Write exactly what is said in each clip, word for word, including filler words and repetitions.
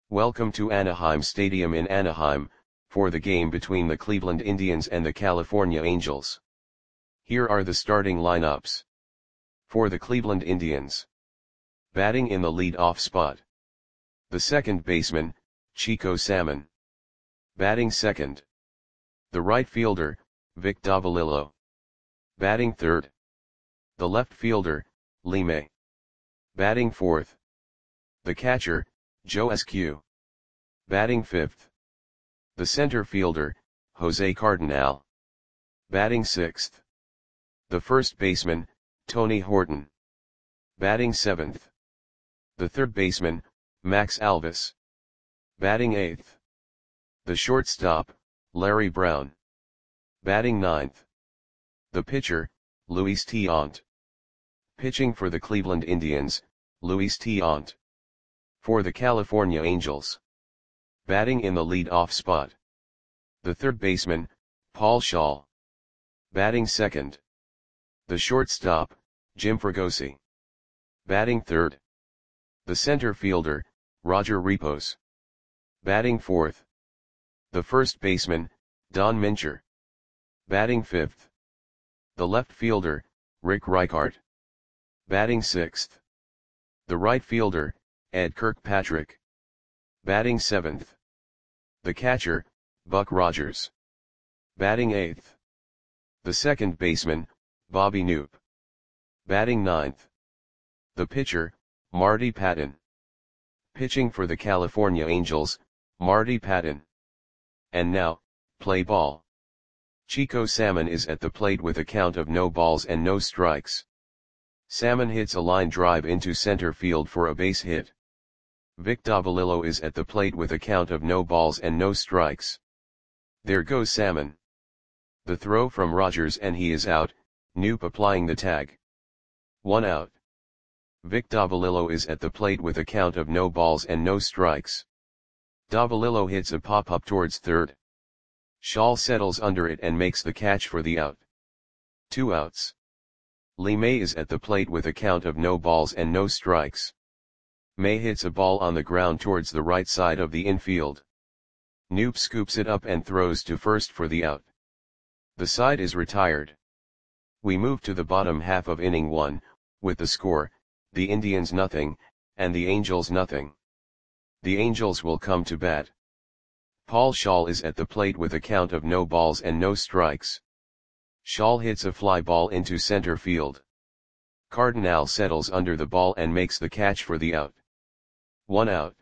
Welcome to Anaheim Stadium in Anaheim, for the game between the Cleveland Indians and the California Angels. Here are the starting lineups. For the Cleveland Indians. Batting in the lead-off spot. The second baseman, Chico Salmon. Batting second. The right fielder, Vic Davalillo. Batting third. The left fielder, Lee May. Batting fourth. The catcher, Joe Eskew. Batting fifth. The center fielder, Jose Cardinal. Batting sixth. The first baseman, Tony Horton. Batting seventh. The third baseman, Max Alvis. Batting eighth. The shortstop, Larry Brown. Batting ninth. The pitcher, Luis Tiant. Pitching for the Cleveland Indians, Luis Tiant. For the California Angels. Batting in the lead-off spot. The third baseman, Paul Schaal. Batting second. The shortstop, Jim Fregosi. Batting third. The center fielder, Roger Repos. Batting fourth. The first baseman, Don Mincher. Batting fifth. The left fielder, Rick Reichart. Batting sixth. The right fielder, Ed Kirkpatrick. Batting seventh. The catcher, Buck Rogers. Batting eighth. The second baseman, Bobby Knoop. Batting ninth. The pitcher, Marty Patton. Pitching for the California Angels, Marty Patton. And now, play ball. Chico Salmon is at the plate with a count of no balls and no strikes. Salmon hits a line drive into center field for a base hit. Vic Davalillo is at the plate with a count of no balls and no strikes. There goes Salmon. The throw from Rogers and he is out, Knoop applying the tag. One out. Vic Davalillo is at the plate with a count of no balls and no strikes. Davalillo hits a pop-up towards third. Schaal settles under it and makes the catch for the out. Two outs. Lee May is at the plate with a count of no balls and no strikes. May hits a ball on the ground towards the right side of the infield. Knoop scoops it up and throws to first for the out. The side is retired. We move to the bottom half of inning one, with the score, the Indians nothing, and the Angels nothing. The Angels will come to bat. Paul Schaal is at the plate with a count of no balls and no strikes. Schaal hits a fly ball into center field. Cardinal settles under the ball and makes the catch for the out. One out.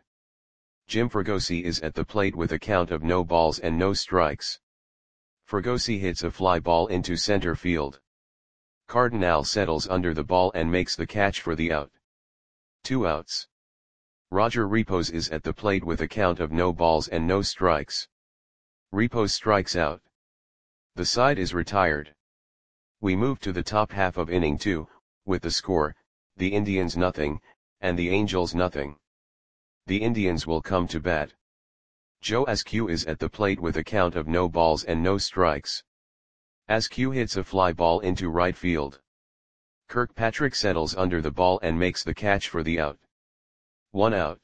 Jim Fregosi is at the plate with a count of no balls and no strikes. Fregosi hits a fly ball into center field. Cardinal settles under the ball and makes the catch for the out. Two outs. Roger Repos is at the plate with a count of no balls and no strikes. Repos strikes out. The side is retired. We move to the top half of inning two, with the score, the Indians nothing, and the Angels nothing. The Indians will come to bat. Joe Eskew is at the plate with a count of no balls and no strikes. Eskew hits a fly ball into right field. Kirkpatrick settles under the ball and makes the catch for the out. One out.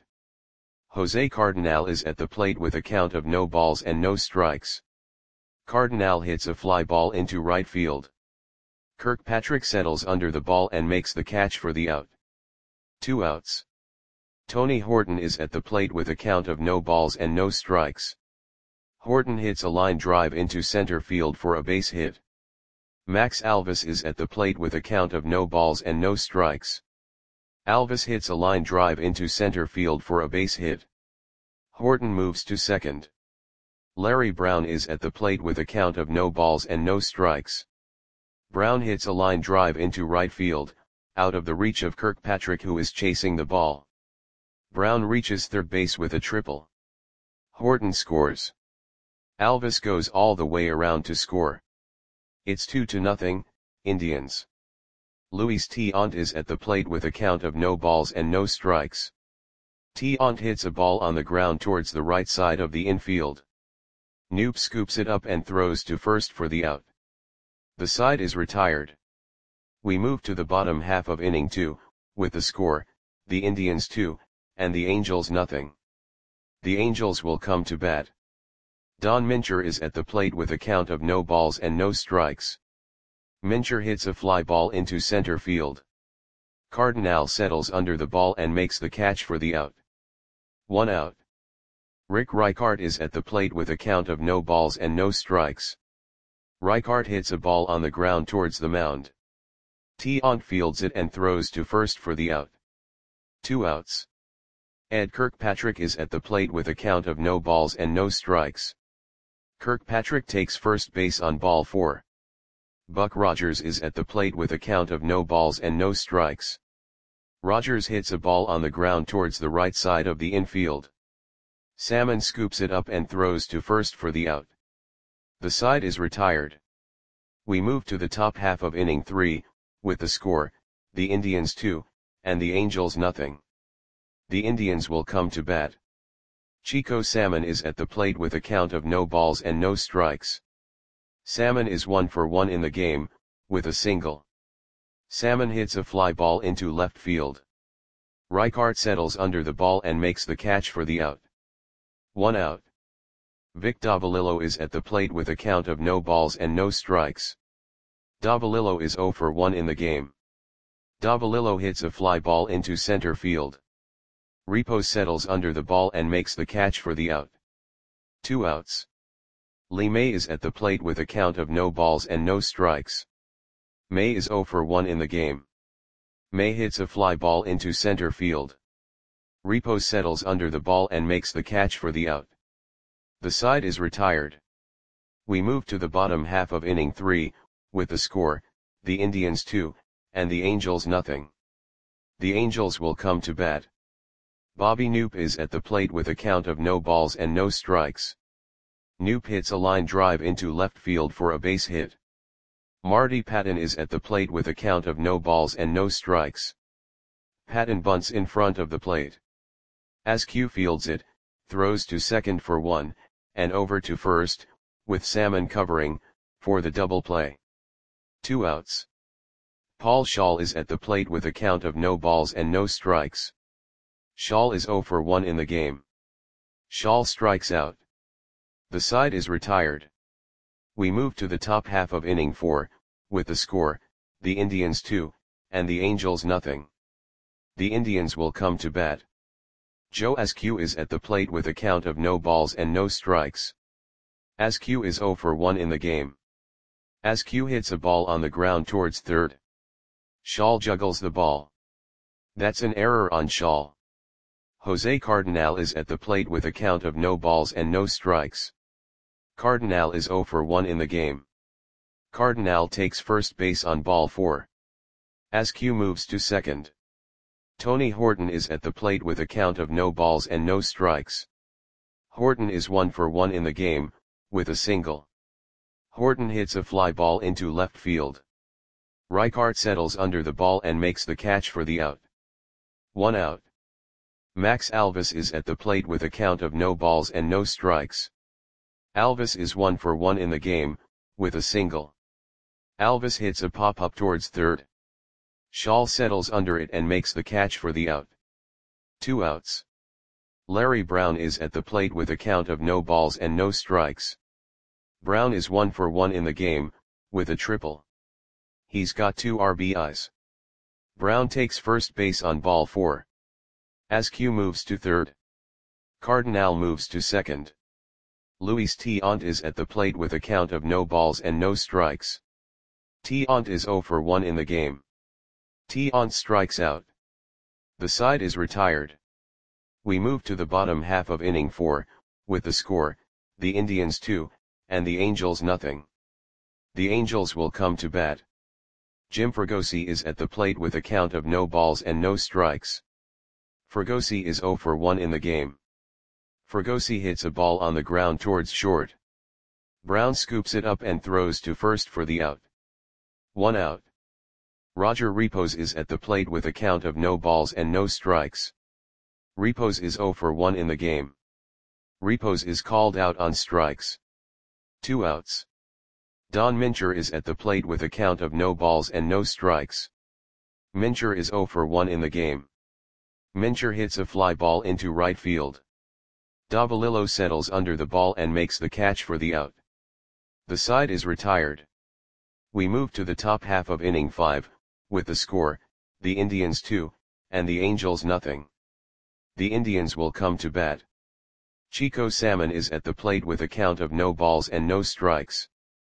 Jose Cardinal is at the plate with a count of no balls and no strikes. Cardinal hits a fly ball into right field. Kirkpatrick settles under the ball and makes the catch for the out. Two outs. Tony Horton is at the plate with a count of no balls and no strikes. Horton hits a line drive into center field for a base hit. Max Alvis is at the plate with a count of no balls and no strikes. Alvis hits a line drive into center field for a base hit. Horton moves to second. Larry Brown is at the plate with a count of no balls and no strikes. Brown hits a line drive into right field, out of the reach of Kirkpatrick who is chasing the ball. Brown reaches third base with a triple. Horton scores. Alvis goes all the way around to score. It's two to nothing, Indians. Luis Tiant is at the plate with a count of no balls and no strikes. Tiant hits a ball on the ground towards the right side of the infield. Knoop scoops it up and throws to first for the out. The side is retired. We move to the bottom half of inning two, with the score, the Indians two, and the Angels nothing. The Angels will come to bat. Don Mincher is at the plate with a count of no balls and no strikes. Mincher hits a fly ball into center field. Cardinal settles under the ball and makes the catch for the out. One out. Rick Reichart is at the plate with a count of no balls and no strikes. Reichart hits a ball on the ground towards the mound. Tiant fields it and throws to first for the out. Two outs. Ed Kirkpatrick is at the plate with a count of no balls and no strikes. Kirkpatrick takes first base on ball four. Buck Rogers is at the plate with a count of no balls and no strikes. Rogers hits a ball on the ground towards the right side of the infield. Salmon scoops it up and throws to first for the out. The side is retired. We move to the top half of inning three, with the score, the Indians two, and the Angels nothing. The Indians will come to bat. Chico Salmon is at the plate with a count of no balls and no strikes. Salmon is one for one in the game, with a single. Salmon hits a fly ball into left field. Reichart settles under the ball and makes the catch for the out. One out. Vic Davalillo is at the plate with a count of no balls and no strikes. Davalillo is zero for one in the game. Davalillo hits a fly ball into center field. Repos settles under the ball and makes the catch for the out. Two outs. Lee May is at the plate with a count of no balls and no strikes. May is zero for one in the game. May hits a fly ball into center field. Repos settles under the ball and makes the catch for the out. The side is retired. We move to the bottom half of inning three, with the score, the Indians two, and the Angels nothing. The Angels will come to bat. Bobby Knoop is at the plate with a count of no balls and no strikes. Knoop hits a line drive into left field for a base hit. Marty Patton is at the plate with a count of no balls and no strikes. Patton bunts in front of the plate. Askew fields it, throws to second for one, and over to first, with Salmon covering, for the double play. Two outs. Paul Shaw is at the plate with a count of no balls and no strikes. Shaw is zero for one in the game. Shaw strikes out. The side is retired. We move to the top half of inning four, with the score, the Indians two, and the Angels nothing. The Indians will come to bat. Joe Askew is at the plate with a count of no balls and no strikes. Askew is zero for one in the game. Askew hits a ball on the ground towards third. Shaw juggles the ball. That's an error on Shaw. Jose Cardinal is at the plate with a count of no balls and no strikes. Cardinal is zero for one in the game. Cardinal takes first base on ball four. Askew moves to second. Tony Horton is at the plate with a count of no balls and no strikes. Horton is one for one in the game, with a single. Horton hits a fly ball into left field. Reichart settles under the ball and makes the catch for the out. One out. Max Alvis is at the plate with a count of no balls and no strikes. Alvis is one for one in the game, with a single. Alvis hits a pop-up towards third. Shaw settles under it and makes the catch for the out. Two outs. Larry Brown is at the plate with a count of no balls and no strikes. Brown is one for one in the game, with a triple. He's got two R B Is. Brown takes first base on ball four. Askew moves to third. Cardinal moves to second. Luis Tiant is at the plate with a count of no balls and no strikes. Tiant is zero for one in the game. Tiant strikes out. The side is retired. We move to the bottom half of inning four, with the score, the Indians two, and the Angels nothing. The Angels will come to bat. Jim Fregosi is at the plate with a count of no balls and no strikes. Fregosi is zero for one in the game. Fregosi hits a ball on the ground towards short. Brown scoops it up and throws to first for the out. One out. Roger Repos is at the plate with a count of no balls and no strikes. Repos is zero for one in the game. Repos is called out on strikes. Two outs. Don Mincher is at the plate with a count of no balls and no strikes. Mincher is zero for one in the game. Mincher hits a fly ball into right field. Davalillo settles under the ball and makes the catch for the out. The side is retired. We move to the top half of inning five, with the score, the Indians two, and the Angels nothing. The Indians will come to bat. Chico Salmon is at the plate with a count of no balls and no strikes.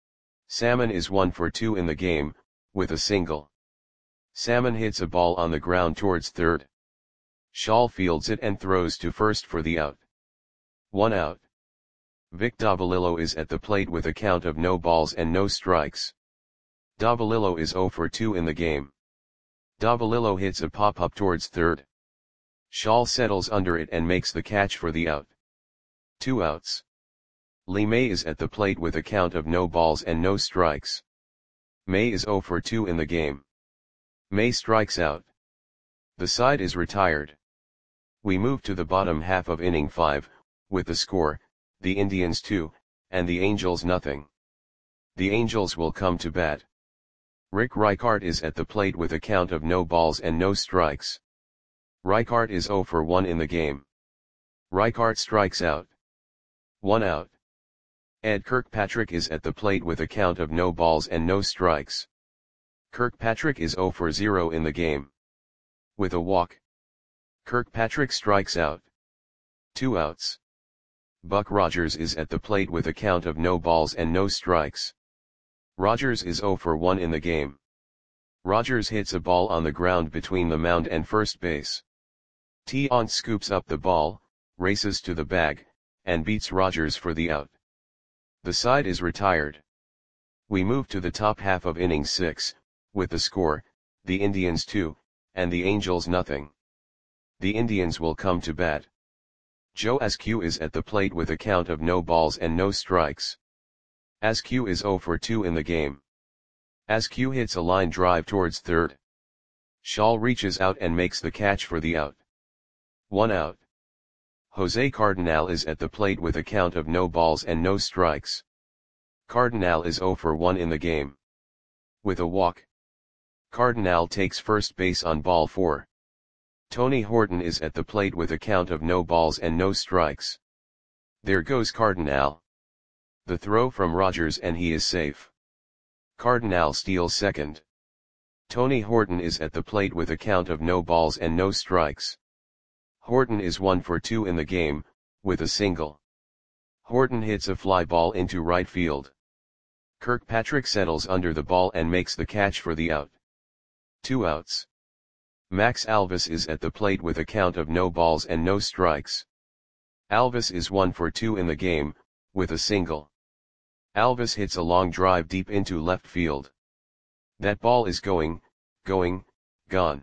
Salmon is one for two in the game, with a single. Salmon hits a ball on the ground towards third. Shaw fields it and throws to first for the out. One out. Vic Davalillo is at the plate with a count of no balls and no strikes. Davalillo is zero for two in the game. Davalillo hits a pop-up towards third. Shaw settles under it and makes the catch for the out. Two outs. Lee May is at the plate with a count of no balls and no strikes. May is zero for two in the game. May strikes out. The side is retired. We move to the bottom half of inning five, with the score, the Indians two, and the Angels nothing. The Angels will come to bat. Rick Reichart is at the plate with a count of no balls and no strikes. Reichart is zero for one in the game. Reichart strikes out. One out. Ed Kirkpatrick is at the plate with a count of no balls and no strikes. Kirkpatrick is zero for zero in the game. With a walk, Kirkpatrick strikes out. Two outs. Buck Rogers is at the plate with a count of no balls and no strikes. Rogers is zero for one in the game. Rogers hits a ball on the ground between the mound and first base. Tiant scoops up the ball, races to the bag, and beats Rogers for the out. The side is retired. We move to the top half of inning six, with the score, the Indians two, and the Angels nothing. The Indians will come to bat. Joe Askew is at the plate with a count of no balls and no strikes. Askew is zero for two in the game. Askew hits a line drive towards third. Shaw reaches out and makes the catch for the out. One out. Jose Cardinal is at the plate with a count of no balls and no strikes. Cardinal is zero for one in the game. With a walk, Cardinal takes first base on ball four. Tony Horton is at the plate with a count of no balls and no strikes. There goes Cardinal. The throw from Rogers and he is safe. Cardinal steals second. Tony Horton is at the plate with a count of no balls and no strikes. Horton is one for two in the game, with a single. Horton hits a fly ball into right field. Kirkpatrick settles under the ball and makes the catch for the out. Two outs. Max Alvis is at the plate with a count of no balls and no strikes. Alvis is one for two in the game, with a single. Alvis hits a long drive deep into left field. That ball is going, going, gone.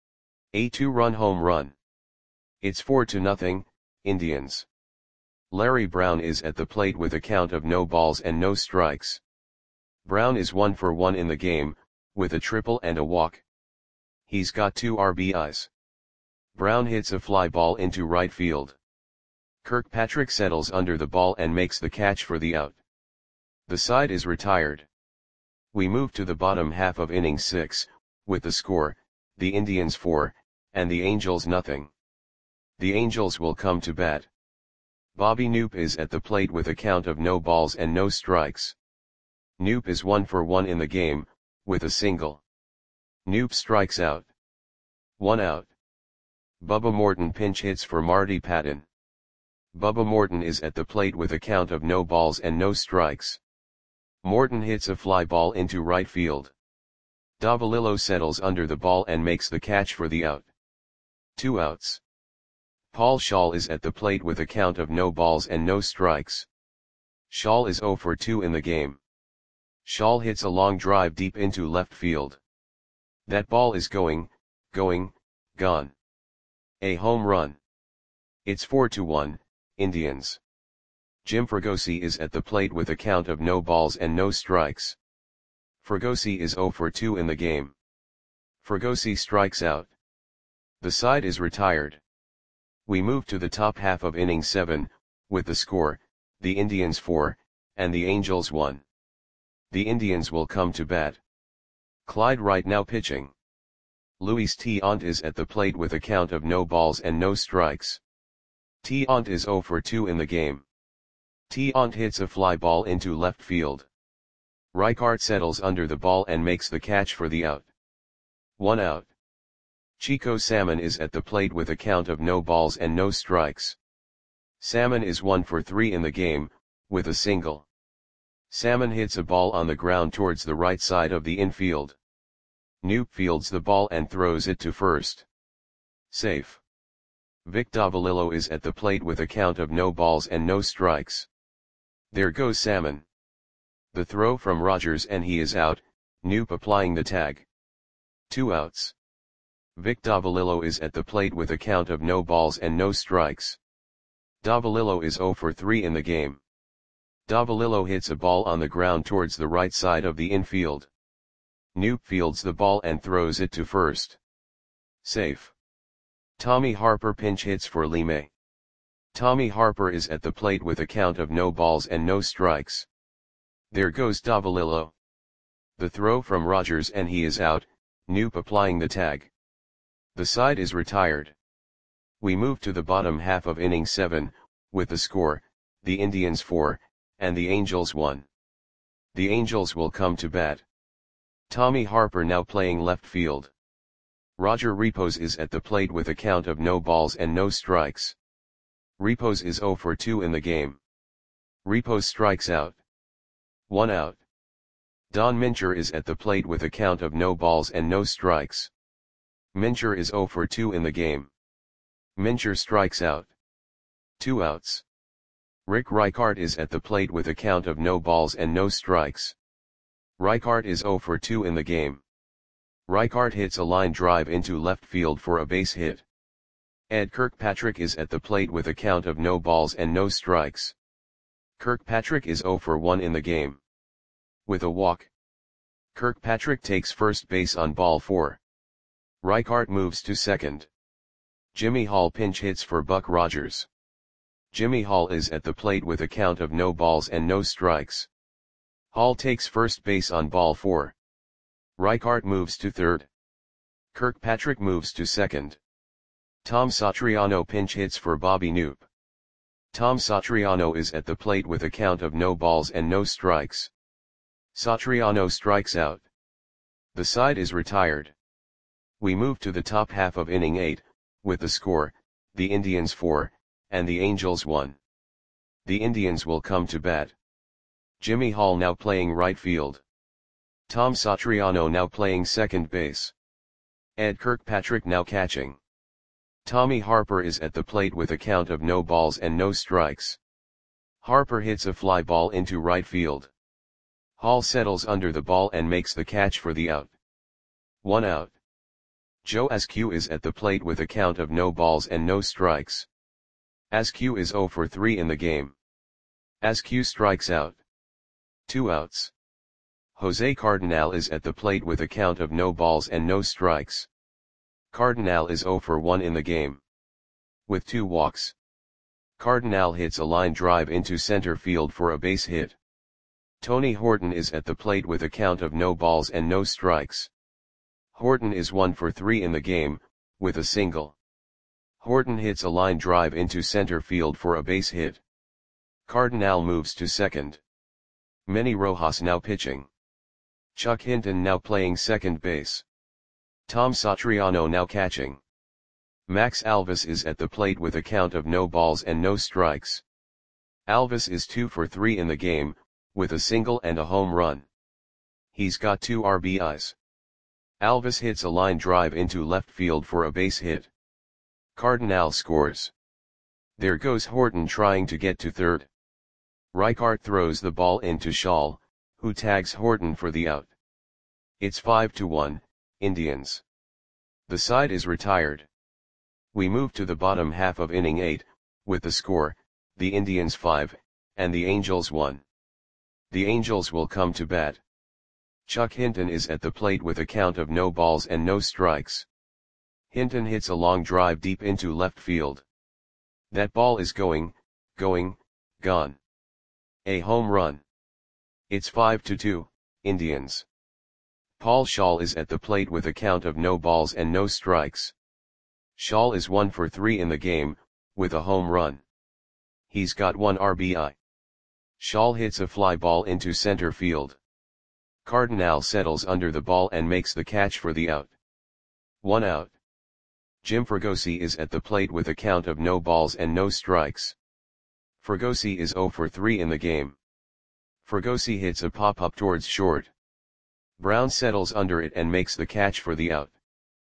A two-run home run. It's four to nothing, Indians. Larry Brown is at the plate with a count of no balls and no strikes. Brown is one for one in the game, with a triple and a walk. He's got two R B Is. Brown hits a fly ball into right field. Kirkpatrick settles under the ball and makes the catch for the out. The side is retired. We move to the bottom half of inning six, with the score, the Indians four, and the Angels nothing. The Angels will come to bat. Bobby Knoop is at the plate with a count of no balls and no strikes. Knoop is one for one in the game, with a single. Knoop strikes out. One out. Bubba Morton pinch hits for Marty Patton. Bubba Morton is at the plate with a count of no balls and no strikes. Morton hits a fly ball into right field. Davalillo settles under the ball and makes the catch for the out. Two outs. Paul Shaw is at the plate with a count of no balls and no strikes. Shaw is zero for two in the game. Shaw hits a long drive deep into left field. That ball is going, going, gone. A home run. It's four to one, Indians. Jim Fregosi is at the plate with a count of no balls and no strikes. Fregosi is zero for two in the game. Fregosi strikes out. The side is retired. We move to the top half of inning seven, with the score, the Indians four, and the Angels one. The Indians will come to bat. Clyde Wright now pitching. Luis Tiant is at the plate with a count of no balls and no strikes. Tiant is zero for two in the game. Tiant hits a fly ball into left field. Rijkaard settles under the ball and makes the catch for the out. One out. Chico Salmon is at the plate with a count of no balls and no strikes. Salmon is one for three in the game, with a single. Salmon hits a ball on the ground towards the right side of the infield. Knoop fields the ball and throws it to first. Safe. Vic Davalillo is at the plate with a count of no balls and no strikes. There goes Salmon. The throw from Rogers and he is out, Knoop applying the tag. Two outs. Vic Davalillo is at the plate with a count of no balls and no strikes. Davalillo is zero for three in the game. Davalillo hits a ball on the ground towards the right side of the infield. Knoop fields the ball and throws it to first. Safe. Tommy Harper pinch hits for Lime. Tommy Harper is at the plate with a count of no balls and no strikes. There goes Davalillo. The throw from Rogers and he is out, Knoop applying the tag. The side is retired. We move to the bottom half of inning seven, with the score, the Indians four, and the Angels one. The Angels will come to bat. Tommy Harper now playing left field. Roger Repos is at the plate with a count of no balls and no strikes. Repos is zero for two in the game. Repos strikes out. One out. Don Mincher is at the plate with a count of no balls and no strikes. Mincher is zero for two in the game. Mincher strikes out. Two outs. Rick Rijkaard is at the plate with a count of no balls and no strikes. Rijkaard is zero for two in the game. Rijkaard hits a line drive into left field for a base hit. Ed Kirkpatrick is at the plate with a count of no balls and no strikes. Kirkpatrick is zero for one in the game. With a walk, Kirkpatrick takes first base on ball four. Rijkaard moves to second. Jimmy Hall pinch hits for Buck Rogers. Jimmy Hall is at the plate with a count of no balls and no strikes. Hall takes first base on ball four. Rijkaard moves to third. Kirkpatrick moves to second. Tom Satriano pinch hits for Bobby Knoop. Tom Satriano is at the plate with a count of no balls and no strikes. Satriano strikes out. The side is retired. We move to the top half of inning eight, with the score, the Indians four, and the Angels one. The Indians will come to bat. Jimmy Hall now playing right field. Tom Satriano now playing second base. Ed Kirkpatrick now catching. Tommy Harper is at the plate with a count of no balls and no strikes. Harper hits a fly ball into right field. Hall settles under the ball and makes the catch for the out. One out. Joe Askew is at the plate with a count of no balls and no strikes. Askew is zero for three in the game. Askew strikes out. Two outs. Jose Cardinal is at the plate with a count of no balls and no strikes. Cardinal is zero for one in the game. With two walks, Cardinal hits a line drive into center field for a base hit. Tony Horton is at the plate with a count of no balls and no strikes. Horton is one for three in the game, with a single. Horton hits a line drive into center field for a base hit. Cardinal moves to second. Manny Rojas now pitching. Chuck Hinton now playing second base. Tom Satriano now catching. Max Alvis is at the plate with a count of no balls and no strikes. Alvis is two for three in the game, with a single and a home run. He's got two R B Is. Alvis hits a line drive into left field for a base hit. Cardinal scores. There goes Horton trying to get to third. Rijkaard throws the ball into Schall, who tags Horton for the out. It's five to one, Indians. The side is retired. We move to the bottom half of inning eight, with the score, the Indians five, and the Angels one. The Angels will come to bat. Chuck Hinton is at the plate with a count of no balls and no strikes. Hinton hits a long drive deep into left field. That ball is going, going, gone. A home run. It's five to two, Indians. Paul Schall is at the plate with a count of no balls and no strikes. Schall is one for three in the game, with a home run. He's got one R B I. Shaw hits a fly ball into center field. Cardinal settles under the ball and makes the catch for the out. One out. Jim Fregosi is at the plate with a count of no balls and no strikes. Fregosi is zero for three in the game. Fregosi hits a pop-up towards short. Brown settles under it and makes the catch for the out.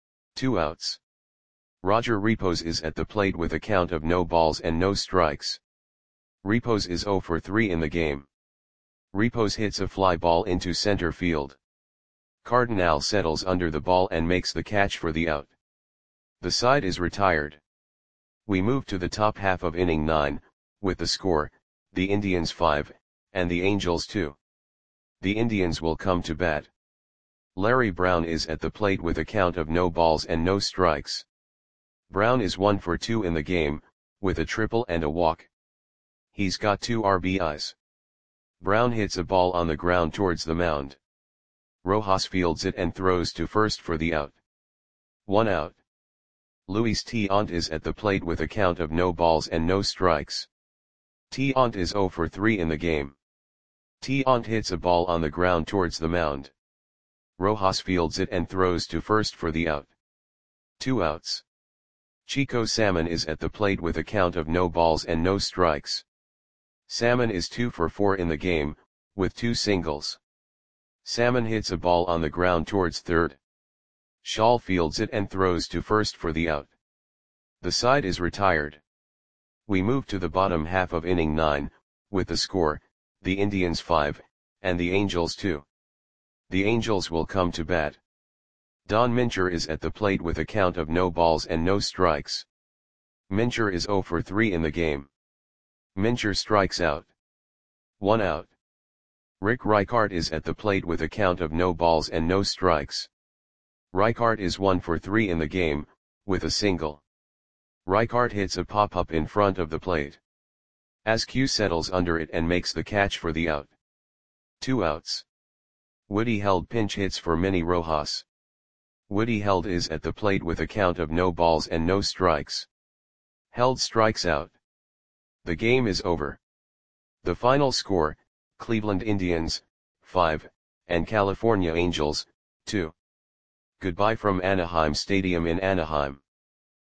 Two outs. Roger Repos is at the plate with a count of no balls and no strikes. Repos is zero for three in the game. Repos hits a fly ball into center field. Cardinal settles under the ball and makes the catch for the out. The side is retired. We move to the top half of inning nine, with the score, the Indians five, and the Angels two. The Indians will come to bat. Larry Brown is at the plate with a count of no balls and no strikes. Brown is one for two in the game, with a triple and a walk. He's got two R B Is. Brown hits a ball on the ground towards the mound. Rojas fields it and throws to first for the out. One out. Luis Tiant is at the plate with a count of no balls and no strikes. Tiant is zero for three in the game. Tiant hits a ball on the ground towards the mound. Rojas fields it and throws to first for the out. Two outs. Chico Salmon is at the plate with a count of no balls and no strikes. Salmon is two for four in the game, with two singles. Salmon hits a ball on the ground towards third. Shaw fields it and throws to first for the out. The side is retired. We move to the bottom half of inning nine, with the score, the Indians five, and the Angels two. The Angels will come to bat. Don Mincher is at the plate with a count of no balls and no strikes. Mincher is zero for three in the game. Mincher strikes out. One out. Rick Reichart is at the plate with a count of no balls and no strikes. Reichart is one for three in the game, with a single. Reichart hits a pop-up in front of the plate. Askew settles under it and makes the catch for the out. Two outs. Woody Held pinch hits for Manny Rojas. Woody Held is at the plate with a count of no balls and no strikes. Held strikes out. The game is over. The final score, Cleveland Indians, five, and California Angels, two. Goodbye from Anaheim Stadium in Anaheim.